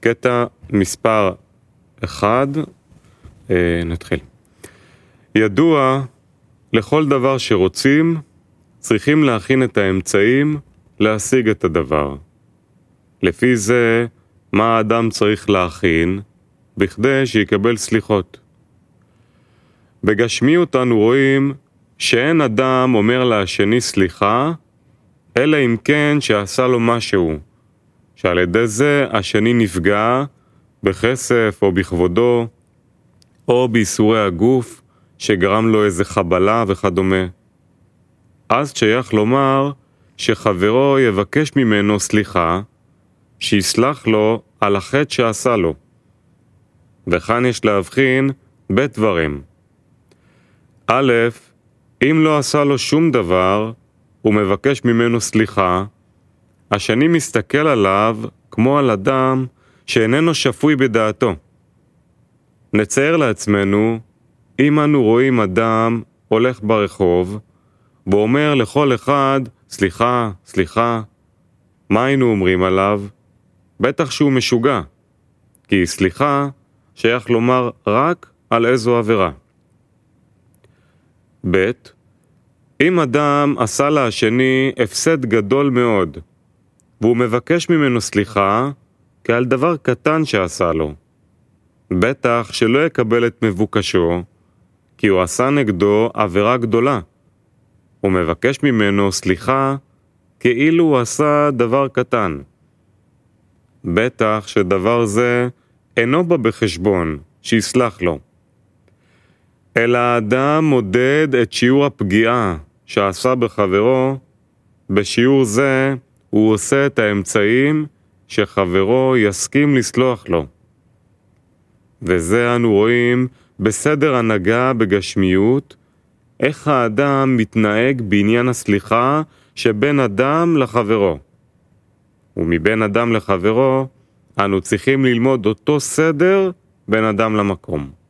קטע מספר 1, נתחיל. ידוע, לכל דבר שרוצים, צריכים להכין את האמצעים להשיג את הדבר. לפי זה, מה האדם צריך להכין, בכדי שיקבל סליחות. בגשמיות אנו רואים שאין אדם אומר לשני סליחה, אלא אם כן שעשה לו משהו, שעל ידי זה השני נפגע בכסף או בכבודו, או באיסורי הגוף שגרם לו איזה חבלה וכדומה. אז שייך לומר שחברו יבקש ממנו סליחה, שיסלח לו על החטא שעשה לו. וכאן יש להבחין בדברים. א', אם לא עשה לו שום דבר, הוא מבקש ממנו סליחה, השני מסתכל עליו כמו על אדם שאיננו שפוי בדעתו. נצייר לעצמנו, אם אנו רואים אדם הולך ברחוב, ואומר לכל אחד, סליחה, סליחה, מה היינו אומרים עליו? בטח שהוא משוגע, כי סליחה שייך לומר רק על איזו עבירה. ב', אם אדם עשה לשני הפסד גדול מאוד, והוא מבקש ממנו סליחה כעל דבר קטן שעשה לו, בטח שלא יקבל את מבוקשו, כי הוא עשה נגדו עבירה גדולה. הוא מבקש ממנו סליחה כאילו הוא עשה דבר קטן. בטח שדבר זה אינו בא בחשבון שיסלח לו. אלא האדם מודד את שיעור הפגיעה שעשה בחברו, בשיעור זה הוא עושה את האמצעים שחברו יסכים לסלוח לו. וזה אנו רואים בסדר הנהגה בגשמיות, איך האדם מתנהג בעניין הסליחה שבין אדם לחברו. ומבין אדם לחברו, אנו צריכים ללמוד אותו סדר בין אדם למקום.